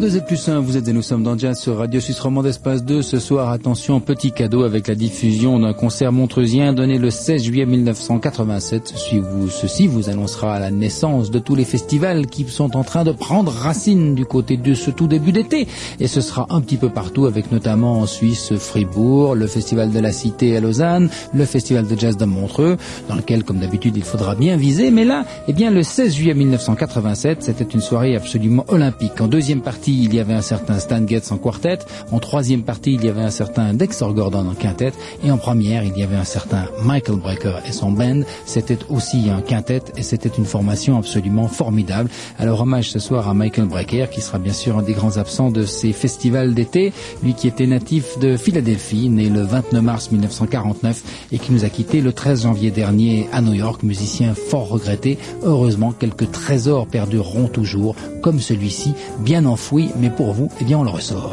102Z+1, vous êtes et nous sommes dans Jazz sur Radio Suisse Romande Espace 2. Ce soir, attention, petit cadeau avec la diffusion d'un concert montreusien donné le 16 juillet 1987. Ceci vous annoncera la naissance de tous les festivals qui sont en train de prendre racine du côté de ce tout début d'été. Et ce sera un petit peu partout avec notamment en Suisse, Fribourg, le Festival de la Cité à Lausanne, le Festival de Jazz de Montreux, dans lequel, comme d'habitude, il faudra bien viser. Mais là, le 16 juillet 1987, c'était une soirée absolument olympique. En deuxième partie, il y avait un certain Stan Getz en quartet. En troisième partie, il y avait un certain Dexter Gordon en quintet. Et en première, il y avait un certain Michael Brecker et son band. C'était aussi un quintet et c'était une formation absolument formidable. Alors, hommage ce soir à Michael Brecker, qui sera bien sûr un des grands absents de ces festivals d'été. Lui qui était natif de Philadelphie, né le 29 mars 1949 et qui nous a quittés le 13 janvier dernier à New York, musicien fort regretté. Heureusement, quelques trésors perdureront toujours, comme celui-ci, bien enfoui, mais pour vous, on le ressort.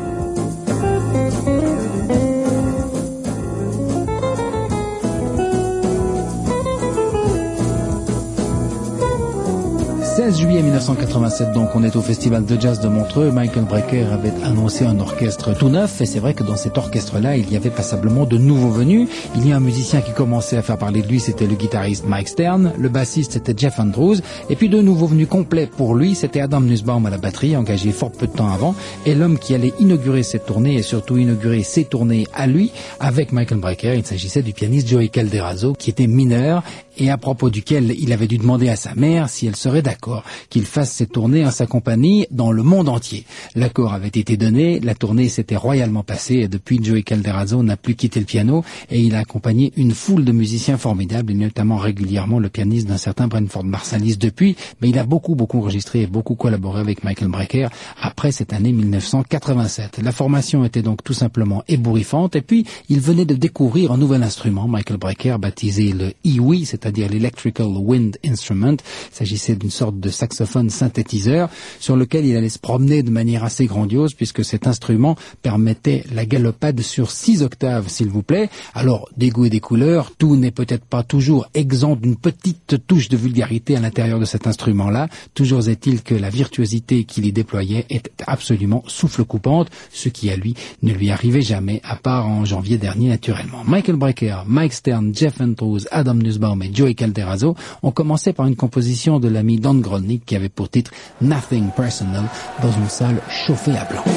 Le 16 juillet 1987, donc, on est au Festival de Jazz de Montreux. Michael Brecker avait annoncé un orchestre tout neuf, et c'est vrai que dans cet orchestre-là, il y avait passablement de nouveaux venus. Il y a un musicien qui commençait à faire parler de lui, c'était le guitariste Mike Stern, le bassiste c'était Jeff Andrews, et puis deux nouveaux venus complets pour lui, c'était Adam Nussbaum à la batterie, engagé fort peu de temps avant, et l'homme qui allait inaugurer cette tournée, et surtout inaugurer ses tournées à lui, avec Michael Brecker, il s'agissait du pianiste Joey Calderazzo, qui était mineur, et à propos duquel il avait dû demander à sa mère si elle serait d'accord qu'il fasse cette tournée en sa compagnie dans le monde entier. L'accord avait été donné, la tournée s'était royalement passée et depuis Joey Calderazzo n'a plus quitté le piano et il a accompagné une foule de musiciens formidables et notamment régulièrement le pianiste d'un certain Branford Marsalis depuis, mais il a beaucoup enregistré et beaucoup collaboré avec Michael Brecker après cette année 1987. La formation était donc tout simplement ébouriffante et puis il venait de découvrir un nouvel instrument, Michael Brecker, baptisé le EWI, c'est-à-dire l'Electrical Wind Instrument. Il s'agissait d'une sorte de saxophone synthétiseur sur lequel il allait se promener de manière assez grandiose puisque cet instrument permettait la galopade sur 6 octaves, s'il vous plaît. Alors, des goûts et des couleurs, tout n'est peut-être pas toujours exempt d'une petite touche de vulgarité à l'intérieur de cet instrument-là. Toujours est-il que la virtuosité qu'il y déployait était absolument souffle coupante, ce qui à lui ne lui arrivait jamais, à part en janvier dernier naturellement. Michael Brecker, Mike Stern, Jeff Andrews, Adam Nussbaum et Joey Calderazzo ont commencé par une composition de l'ami Don Grolnick qui avait pour titre Nothing Personal dans une salle chauffée à blanc.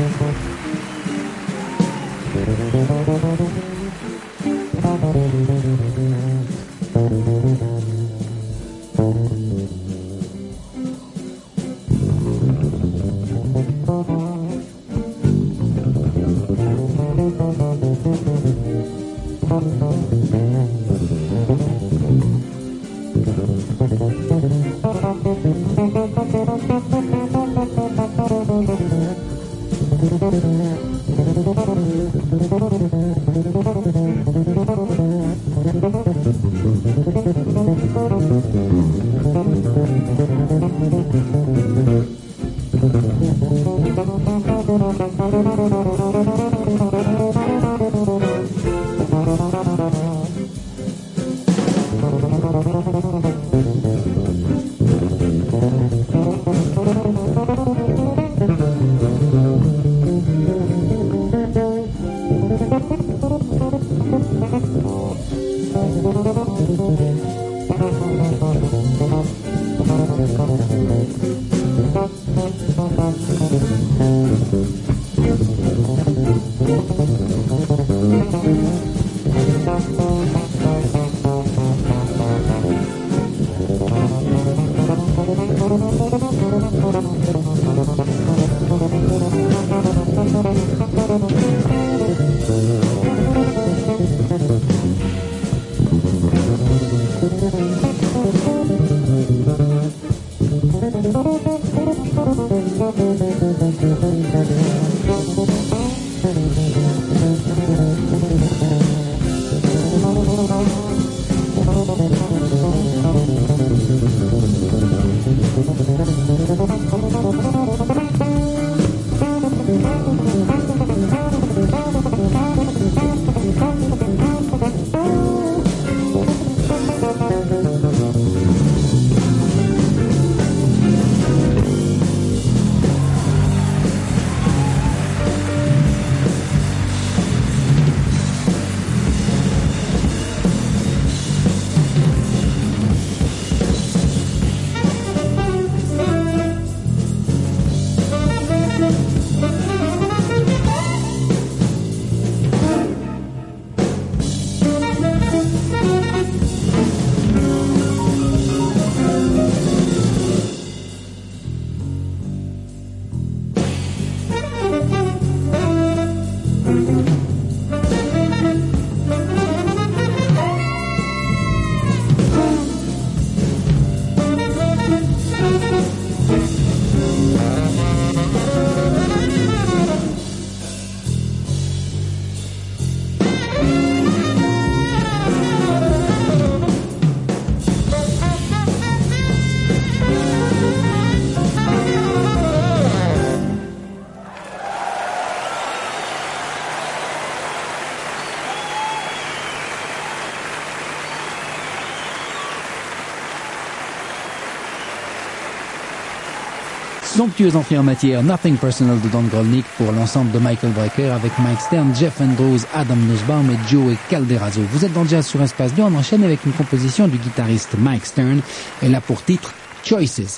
Somptueuse entrée en matière, Nothing Personal de Don Grolnick pour l'ensemble de Michael Brecker avec Mike Stern, Jeff Andrews, Adam Nussbaum et Joey Calderazzo. Vous êtes dans Jazz sur Espace 2, on enchaîne avec une composition du guitariste Mike Stern. Elle a pour titre Choices.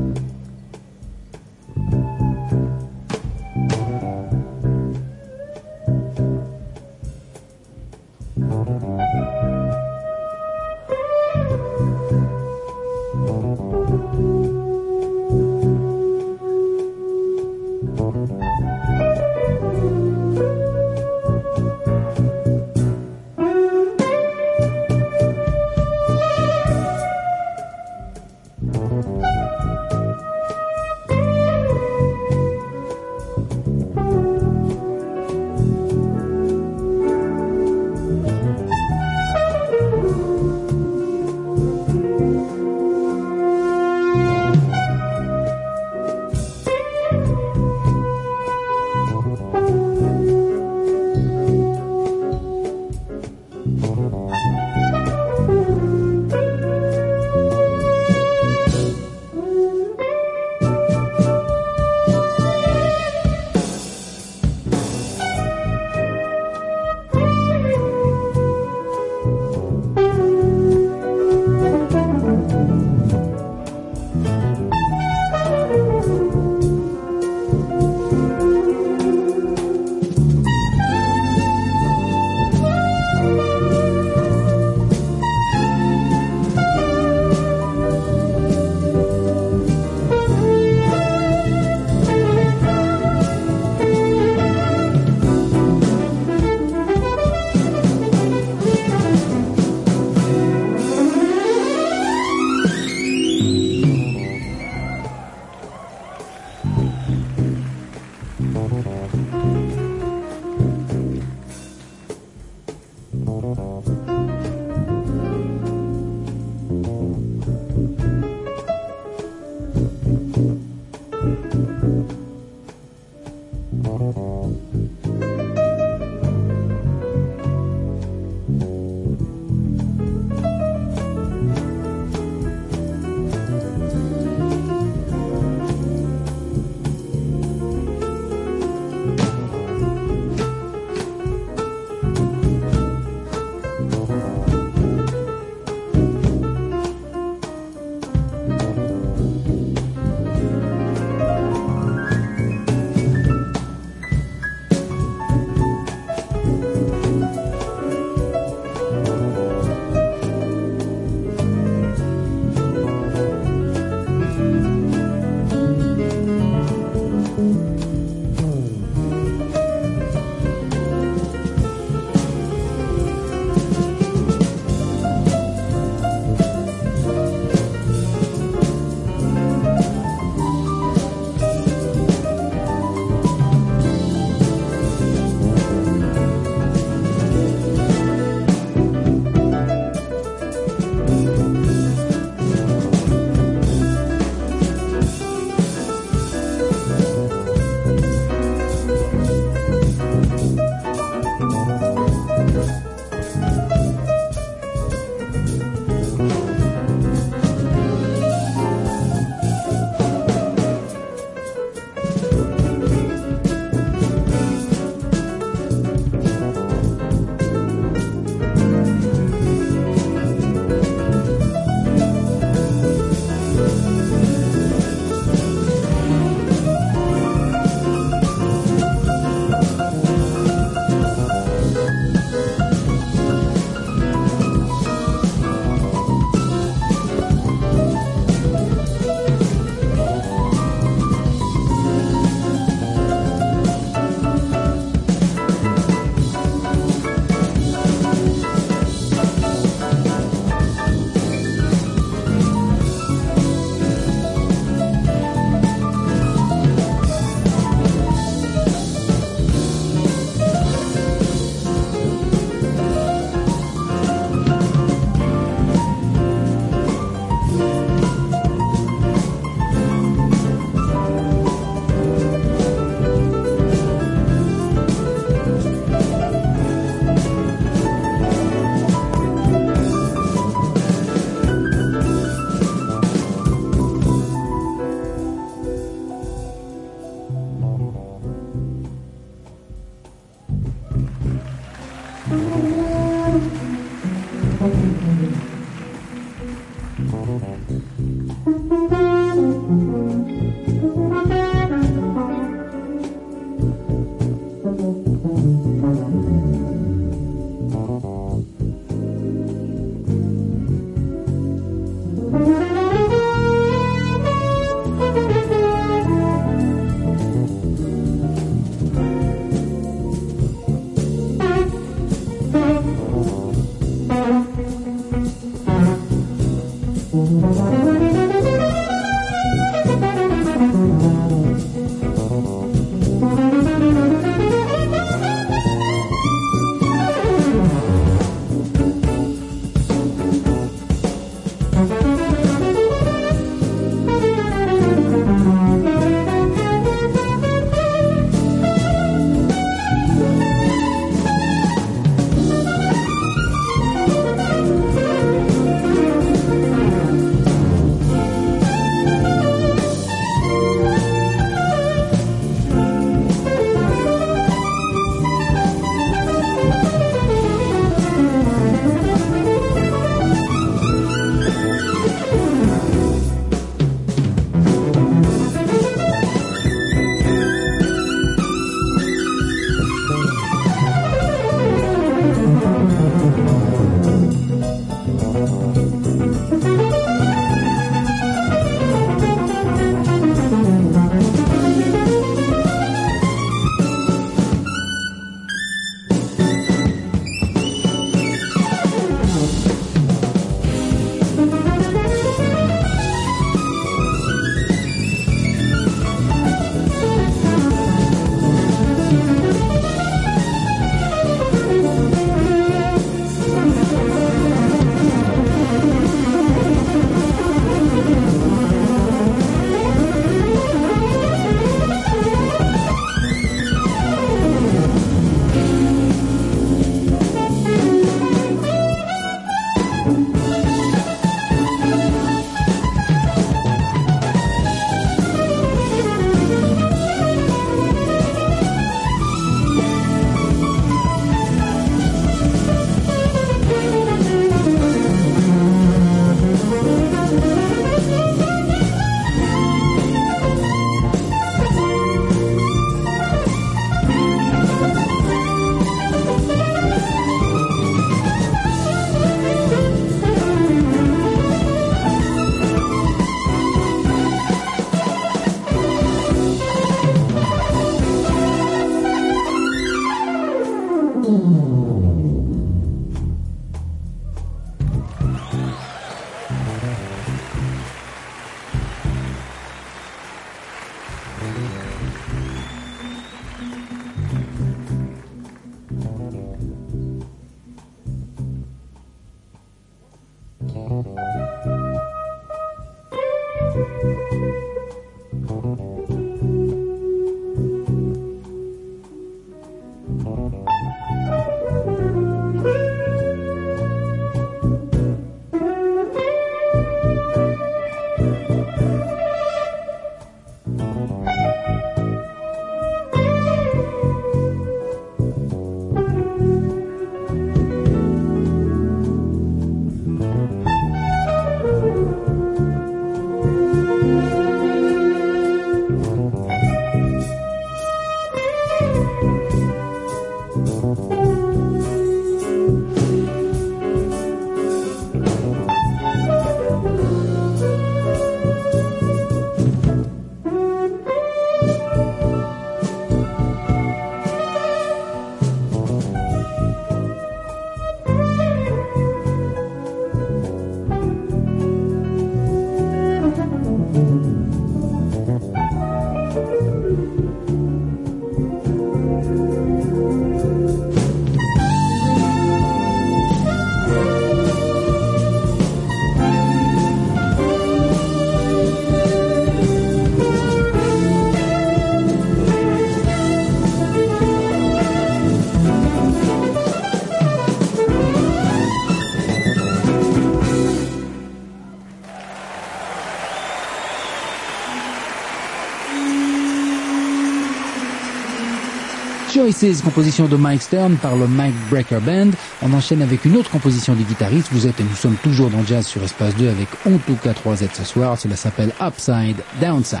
Choices, composition de Mike Stern par le Mike Brecker Band. On enchaîne avec une autre composition du guitariste. Vous êtes et nous sommes toujours dans Jazz sur Espace 2 avec Ontuka 3Z ce soir. Cela s'appelle Upside Downside.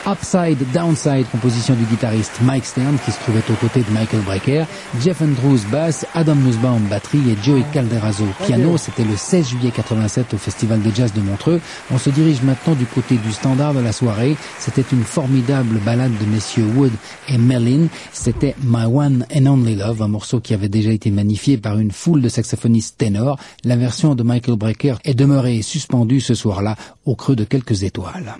Upside, Downside, composition du guitariste Mike Stern qui se trouvait aux côtés de Michael Brecker, Jeff Andrews basse, Adam Nussbaum batterie et Joey Calderazzo piano. C'était le 16 juillet 87 au Festival de Jazz de Montreux. On se dirige maintenant du côté du standard de la soirée. C'était une formidable ballade de messieurs Wood et Mellin. C'était My One and Only Love, un morceau qui avait déjà été magnifié par une foule de saxophonistes ténors. La version de Michael Brecker est demeurée suspendue ce soir-là au creux de quelques étoiles.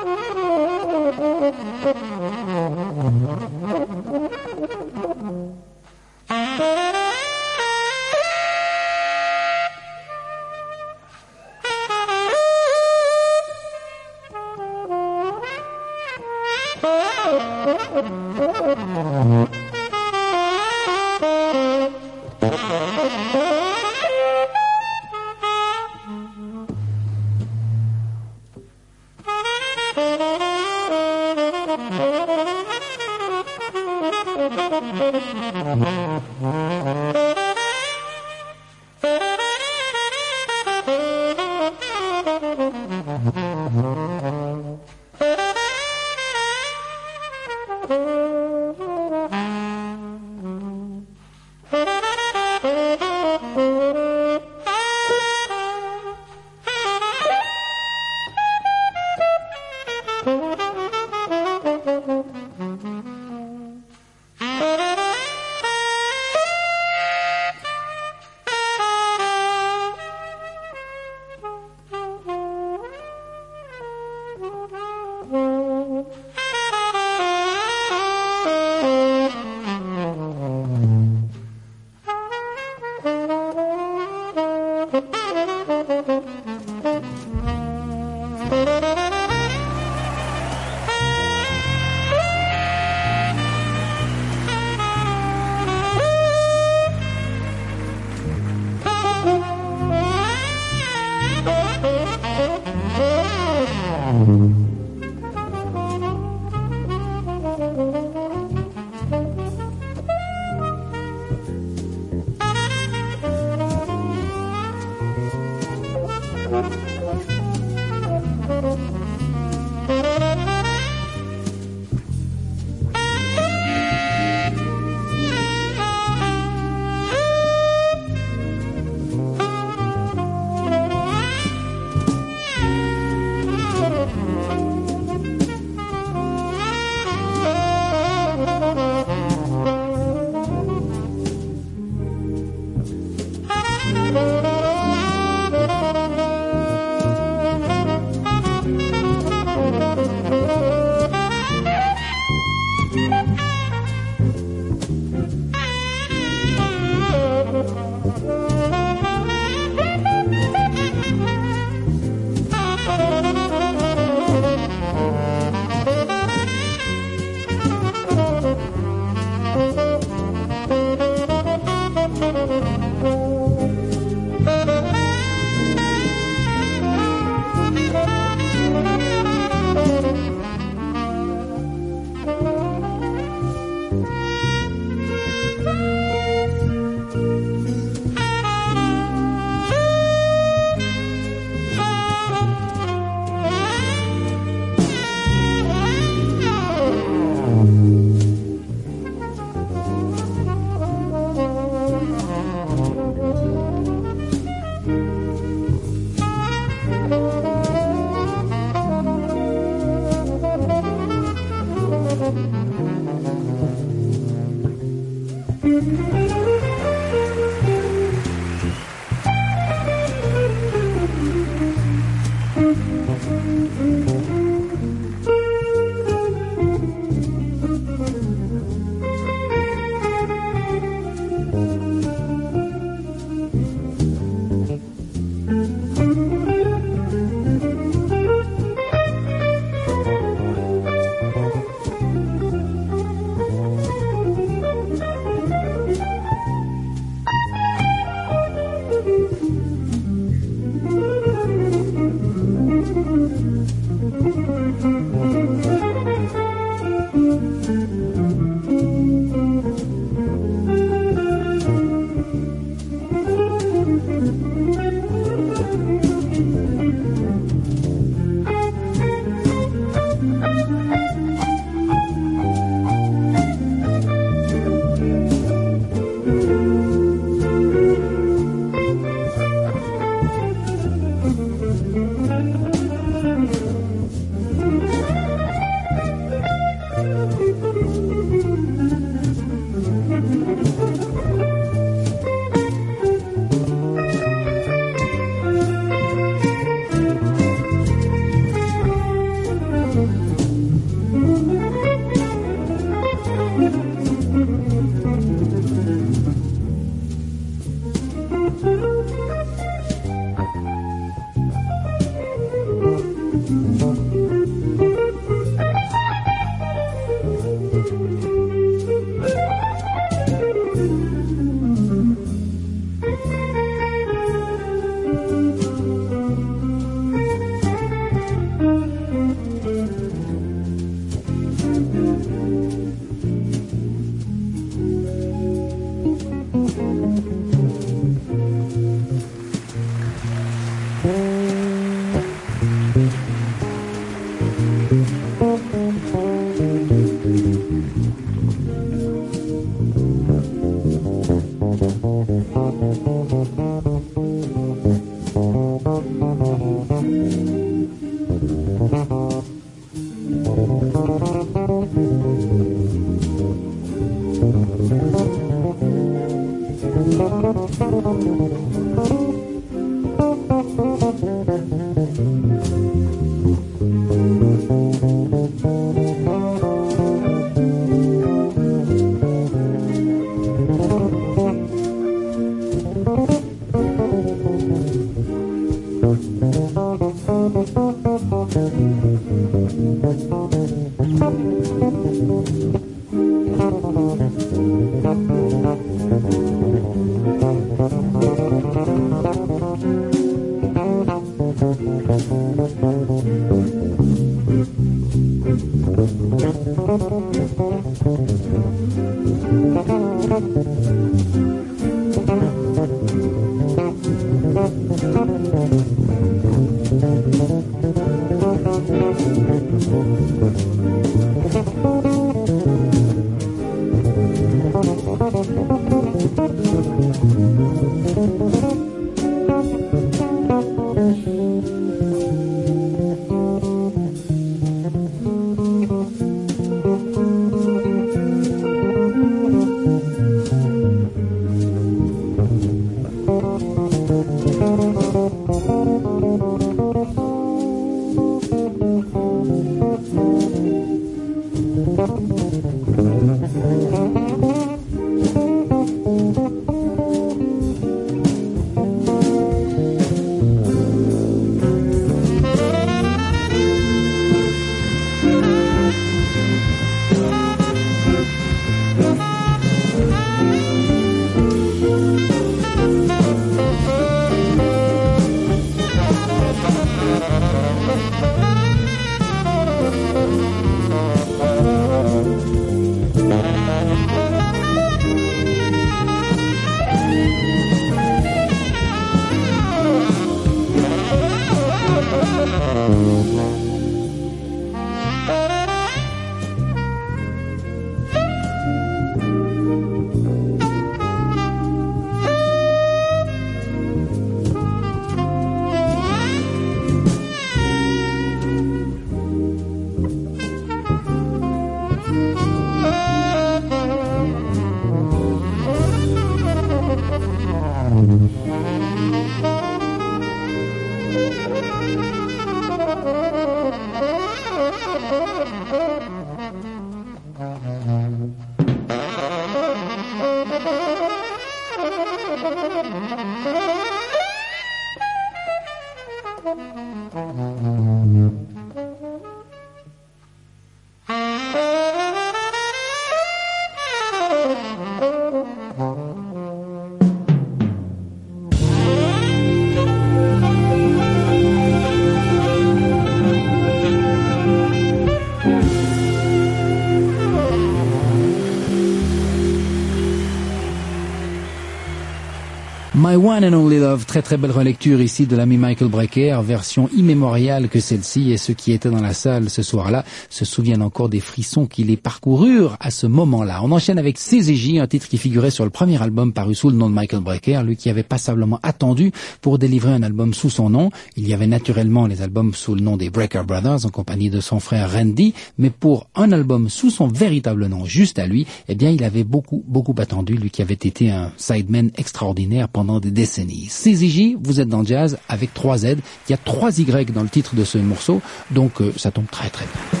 My One and Only Love, très très belle relecture ici de l'ami Michael Brecker, version immémoriale que celle-ci, et ceux qui étaient dans la salle ce soir-là se souviennent encore des frissons qui les parcoururent à ce moment-là. On enchaîne avec CZJ, un titre qui figurait sur le premier album paru sous le nom de Michael Brecker, lui qui avait passablement attendu pour délivrer un album sous son nom. Il y avait naturellement les albums sous le nom des Brecker Brothers en compagnie de son frère Randy, mais pour un album sous son véritable nom, juste à lui, eh bien il avait beaucoup attendu, lui qui avait été un sideman extraordinaire pendant des décennies. CZJ, vous êtes dans le jazz avec 3 Z. Il y a 3 Y dans le titre de ce morceau, donc ça tombe très très bien.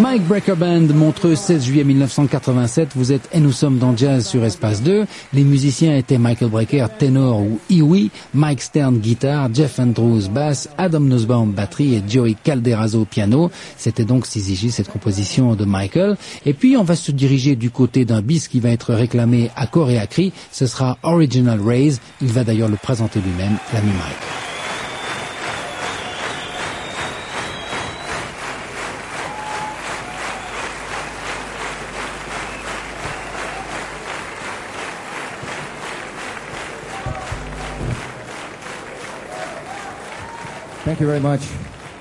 Mike Brecker Band, Montreux, 16 juillet 1987. Vous êtes Et nous sommes dans Jazz sur Espace 2. Les musiciens étaient Michael Brecker, ténor ou Iwi, Mike Stern, guitare, Jeff Andrews, basse, Adam Nussbaum, batterie et Joey Calderazzo, piano. C'était donc Syzygy, cette composition de Michael. Et puis, on va se diriger du côté d'un bis qui va être réclamé à corps et à cri. Ce sera Original Rays. Il va d'ailleurs le présenter lui-même, l'ami Mike. Thank you very much.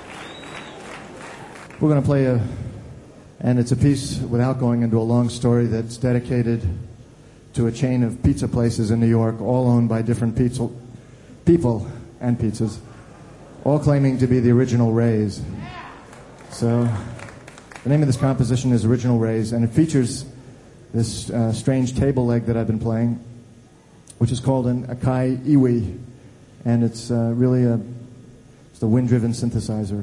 We're going to play and it's a piece without going into a long story that's dedicated to a chain of pizza places in New York, all owned by different people and pizzas, all claiming to be the original Rays. So the name of this composition is Original Rays, and it features this strange table leg that I've been playing, which is called an Akai Iwi, and it's really it's the wind-driven synthesizer.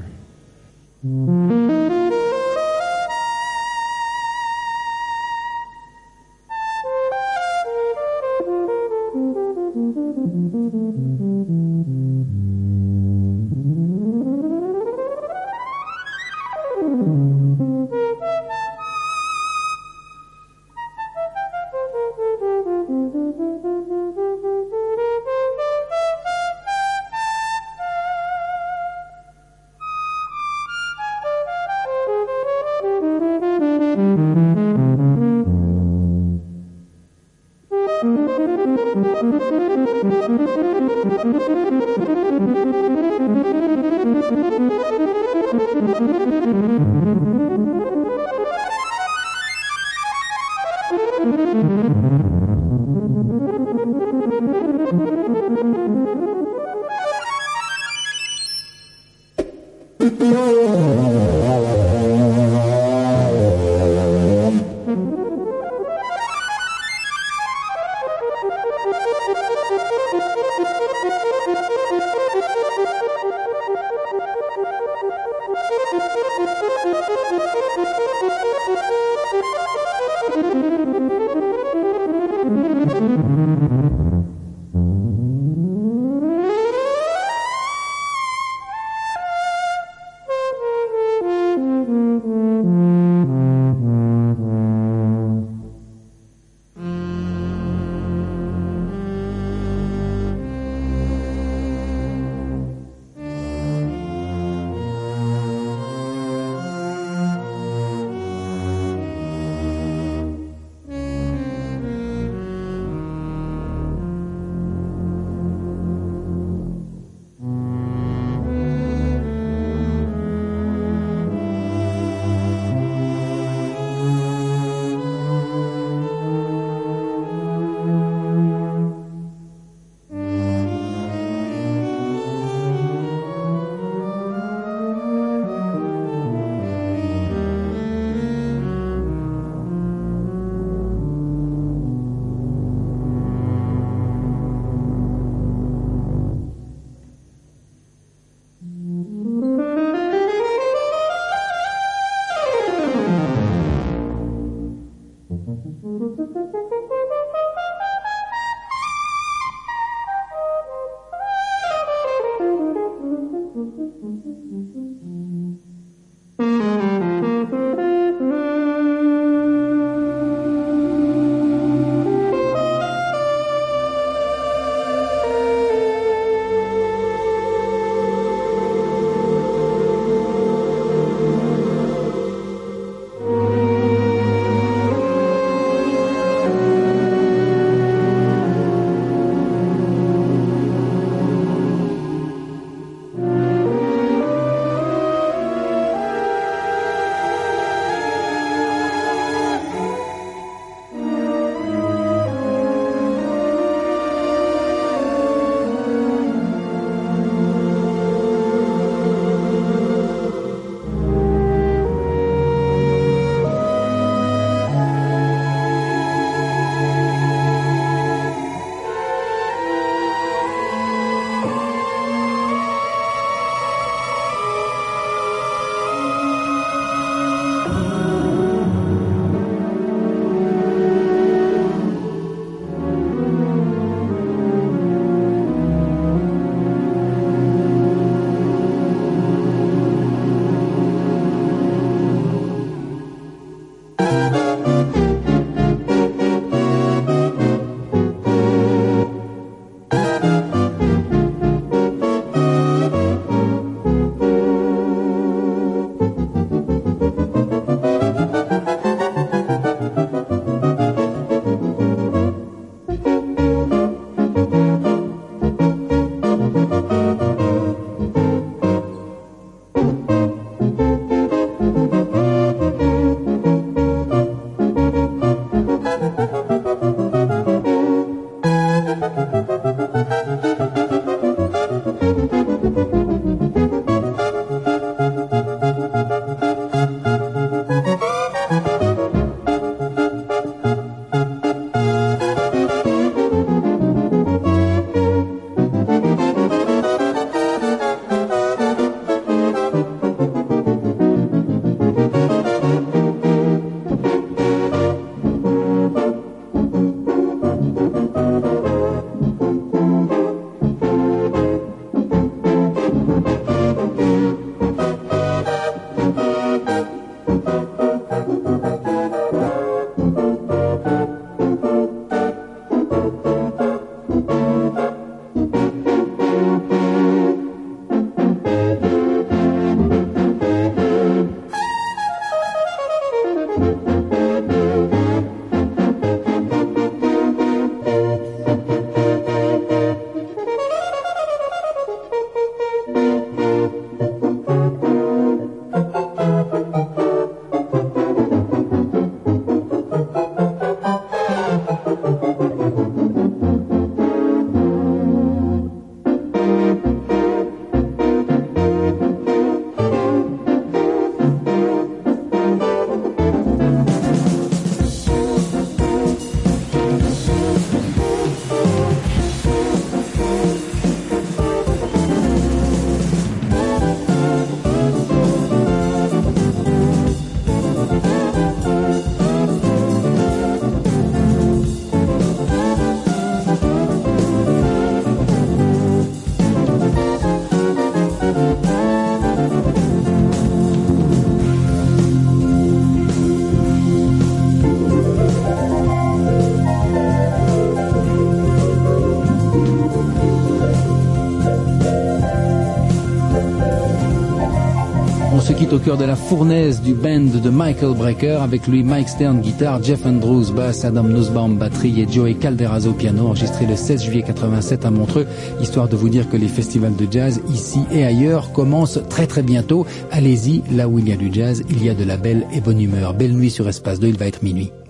quitte au cœur de la fournaise du band de Michael Brecker. Avec lui, Mike Stern guitare, Jeff Andrews basse, Adam Nussbaum batterie et Joey Calderazzo piano, enregistré le 16 juillet 87 à Montreux, histoire de vous dire que les festivals de jazz ici et ailleurs commencent très très bientôt. Allez-y, là où il y a du jazz, il y a de la belle et bonne humeur. Belle nuit sur Espace 2, il va être minuit.